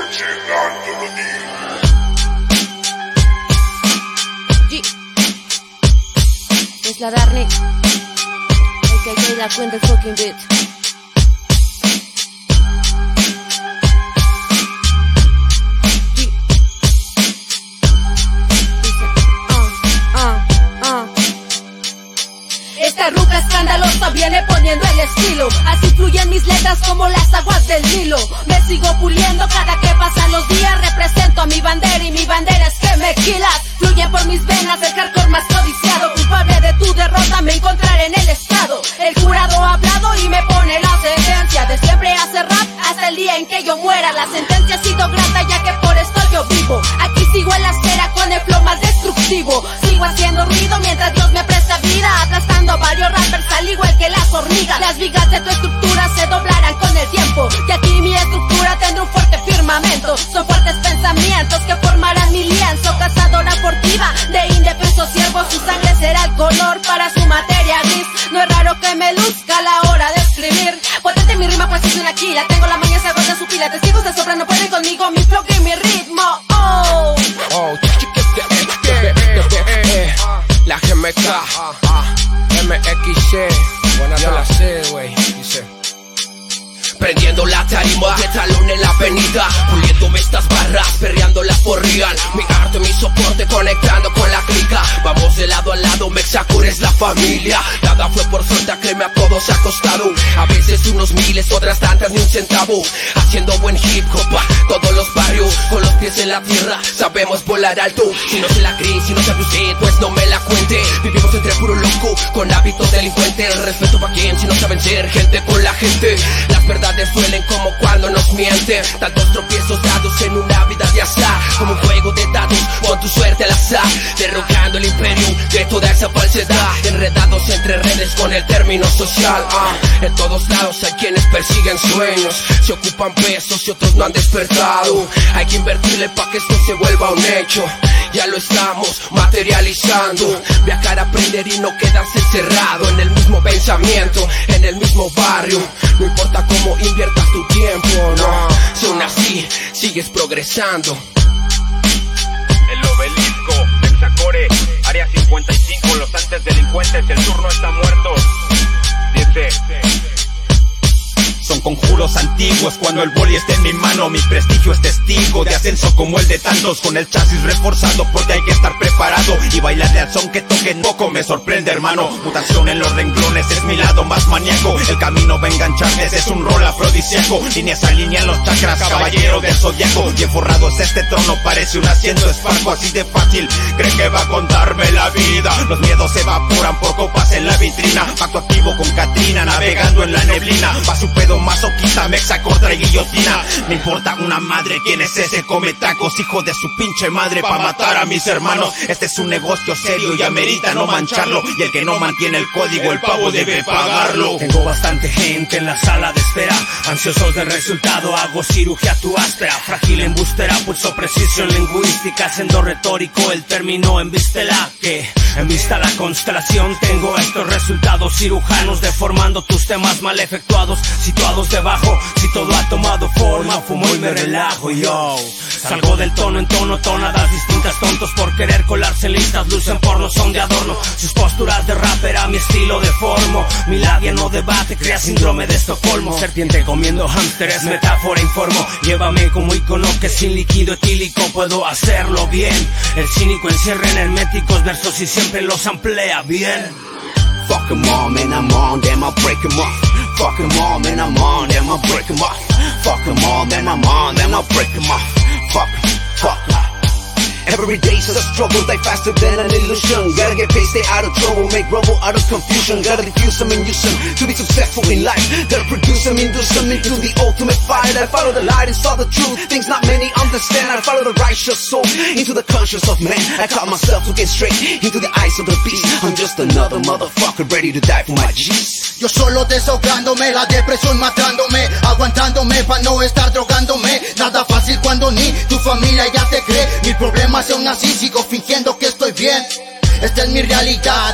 Es la Darnik, a.k.a. la Queen del fucking beat. Esta ruca escandalosa viene poniendo el estilo. Así fluyen mis letras como las aguas del Nilo. Me sigo puliendo cada que pasan los días. Represento a mi bandera y mi bandera es que me quilas. Fluyen por mis venas el hardcore más codiciado. Culpable de tu derrota me encontraré en el estado. El jurado ha hablado y me pone la sentencia de siempre hacer rap hasta el día en que yo muera. La sentencia ha sido grata ya que por esto yo vivo. Aquí sigo en la acera con el flow más destructivo. Sigo haciendo ruido mientras Dios me presta vida. Aplastando a varios rappers al igual que las hormigas. Las vigas de tu estructura se doblarán con el tiempo. Y aquí mi estructura tendrá un fuerte firmamento. Son fuertes pensamientos que formarán mi lienzo. Cazadora furtiva de indefensos siervos. Su sangre será el color para su materia gris. No es raro que me luzca a la hora de escribir. Potente mi rima pues soy una quila. Tengo la maña se agota su pila. Testigos de sobra no pueden conmigo. Mi flow y mi ritmo. Oh, la GMK, MXC, buenas a la C, güey, dice. Prendiendo la tarima, de talón en la avenida, puliéndome estas barras, perreándolas por real. Mi arte, mi soporte, conectando con la clica. Vamos de lado a lado, Mexacur es la familia. Nada fue por suerte, créeme, a todos ha costado. A veces unos miles, otras tantas ni un centavo. Haciendo buen hip hop, todos los barrios, con los pies en la tierra, sabemos volar alto. Si no se la cree, si no sabe usted, pues no me la cuente. Vivimos entre puro loco, con hábitos delincuentes. Respeto pa' quien, si no saben ser gente con la gente. Las verdades duelen como cuando nos mienten. Tantos tropiezos dados en una vida de azar, como un juego de dados, con tu suerte al azar. Derrocando el imperio de toda esa falsedad. Enredados entre redes con el término social. En todos lados hay quienes persiguen sueños, se ocupan pesos y otros no han despertado. Hay que invertirle pa' que esto se vuelva un hecho. Ya lo estamos materializando. Viajar, aprender y no quedarse encerrado en el mismo pensamiento, en el mismo barrio. No importa cómo inviertas tu tiempo, no. Si aún así sigues progresando. El obelisco, Mexacore, área 55, los antes delincuentes, el turno está muerto. Dice... Son conjuros antiguos cuando el boli está en mi mano. Mi prestigio es testigo de ascenso como el de tantos. Con el chasis reforzado porque hay que estar preparado. Y bailarle al son que toquen poco me sorprende, hermano. Mutación en los renglones es mi lado más maníaco. El camino va a engancharles, es un rol afrodisíaco. Líneas alinean los chakras, caballero del zodiaco. Bien forrado es este trono, parece un asiento esparco. Así de fácil, cree que va a contarme la vida. Los miedos se evaporan por copas en la vitrina. Pacto activo con Katrina, navegando en la neblina. Va su pedo masoquista, mexa contra guillotina. Me importa una madre quién es ese come tacos, hijo de su pinche madre, pa' matar a mis hermanos. Este es un negocio serio y amerita no mancharlo. Y el que no mantiene el código, el pavo debe pagarlo. Tengo bastante gente en la sala de espera, ansiosos del resultado, hago cirugía tu áspera. Frágil embustera, pulso precisión lingüística, siendo retórico el término envístela. Que en vista la constelación tengo estos resultados cirujanos, deformando tus temas mal efectuados, situados debajo. Si todo ha tomado forma, fumo y me relajo, yo. Salgo del tono en tono, tonadas distintas. Tontos por querer colarse en listas, lucen porno, son de adorno. Sus posturas de rapper a mi estilo deformo. Mi labia no debate, crea síndrome de Estocolmo. Serpiente comiendo hámster es metáfora, informo. Llévame como icono que sin líquido etílico puedo hacerlo bien. El cínico encierra en herméticos versos y siempre los emplea bien. Fuck 'em all, man, I'm on, damn, I'll break 'em off. Fuck 'em all, man, I'm on, damn, I'll break 'em off. Fuck 'em all, man, I'm on, damn, I'll break 'em off. Fuck. Every day's a struggle, die faster than an illusion. Gotta get paid, stay out of trouble, make rubble out of confusion. Gotta diffuse them and use them to be successful in life. Gotta produce them, induce them into the ultimate fight. I follow the light and saw the truth, things not many understand. I follow the righteous soul into the conscience of man. I taught myself to get straight into the eyes of the beast. I'm just another motherfucker ready to die for my G's. Yo solo desahogándome, la depresión matándome, aguantándome pa' no estar drogándome. Nada fácil cuando ni tu familia ya te cree. Mi problema aún así sigo fingiendo que estoy bien. Esta es mi realidad, aunque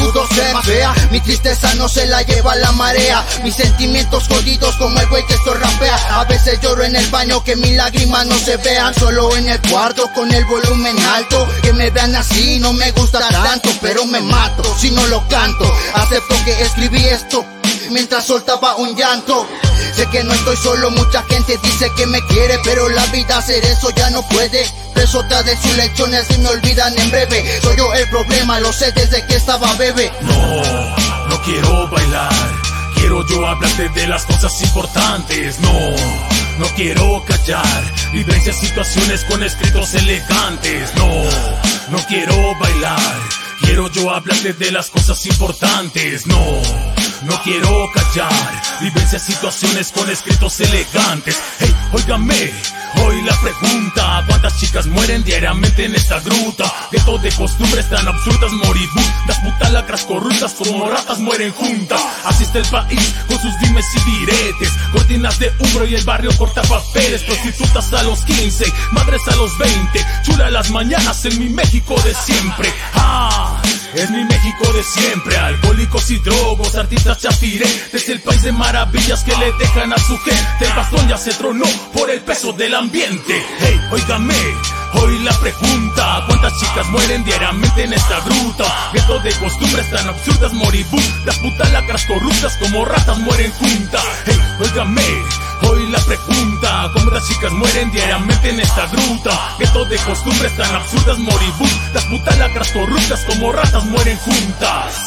pudo ser más fea. Mi tristeza no se la lleva la marea, mis sentimientos jodidos como el güey que esto rapea. A veces lloro en el baño, que mis lágrimas no se vean, solo en el cuarto con el volumen alto. Que me vean así no me gusta tanto, pero me mato si no lo canto. Acepto que escribí esto mientras soltaba un llanto. Sé que no estoy solo, mucha gente dice que me quiere, pero la vida hacer eso ya no puede. Preso de sus lecciones y me olvidan en breve. Soy yo el problema, lo sé desde que estaba bebé. No quiero bailar, quiero yo hablarte de las cosas importantes. No quiero callar, vivencias, situaciones con escritos elegantes. No quiero bailar, quiero yo hablarte de las cosas importantes. No quiero callar, vivencias, situaciones con escritos elegantes. Hey, óigame, hoy la pregunta: ¿cuántas chicas mueren diariamente en esta gruta? Gueto de costumbres tan absurdas, moribundas, putas lacras corruptas como ratas mueren juntas. Así está el país con sus dimes y diretes, cortinas de umbro y el barrio corta papeles. Prostitutas a los 15, madres a los 20, chula las mañanas en mi México de siempre. Es mi México de siempre, alcohólicos y drogos, artistas chafiretes, el país de maravillas que le dejan a su gente. El bastón ya se tronó por el peso del ambiente. Hey, óigame, hoy la pregunta: ¿cuántas chicas mueren diariamente en esta gruta? Gueto de costumbres tan absurdas, moribundas, putas lacras corruptas como ratas mueren juntas. Hey, óigame, hoy la pregunta: ¿cuántas chicas mueren diariamente en esta gruta? Gueto de costumbres tan absurdas, moribundas, putas lacras corruptas como ratas mueren juntas.